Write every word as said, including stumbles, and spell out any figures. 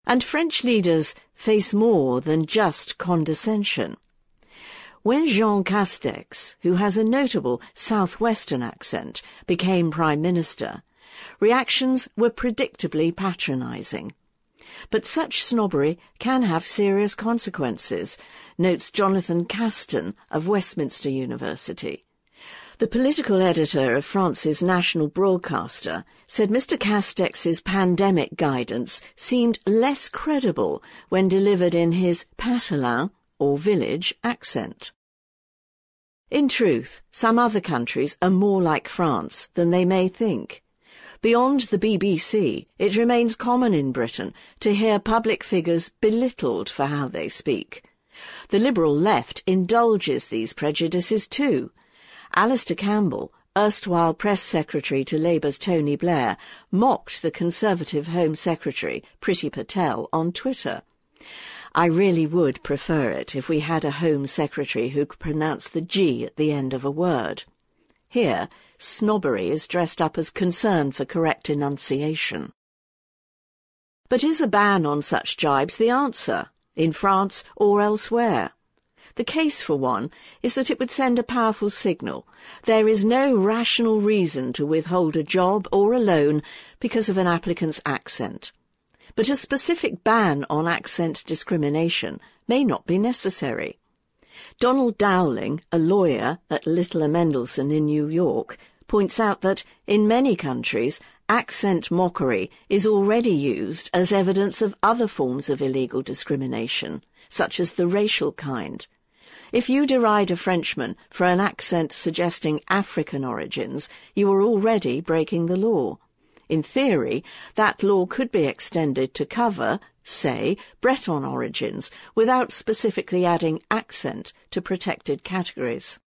And French leaders face more than just condescension. When Jean Castex, who has a notable southwestern accent, became Prime Minister, reactions were predictably patronising. But such snobbery can have serious consequences, notes Jonathan Caston of Westminster University. The political editor of France's national broadcaster said Mister Castex's pandemic guidance seemed less credible when delivered in his patelin, or village, accent. In truth, some other countries are more like France than they may think. Beyond the B B C, it remains common in Britain to hear public figures belittled for how they speak. The Liberal left indulges these prejudices too. Alistair Campbell, erstwhile press secretary to Labour's Tony Blair, mocked the Conservative Home Secretary, Priti Patel, on Twitter. I really would prefer it if we had a Home Secretary who could pronounce the G at the end of a word. Here, snobbery is dressed up as concern for correct enunciation. But is a ban on such jibes the answer, in France or elsewhere? The case, for one, is that it would send a powerful signal. There is no rational reason to withhold a job or a loan because of an applicant's accent. But a specific ban on accent discrimination may not be necessary. Donald Dowling, a lawyer at Littler Mendelssohn in New York, points out that, in many countries, accent mockery is already used as evidence of other forms of illegal discrimination, such as the racial kind. If you deride a Frenchman for an accent suggesting African origins, you are already breaking the law. In theory, that law could be extended to cover, say, Breton origins, without specifically adding accent to protected categories.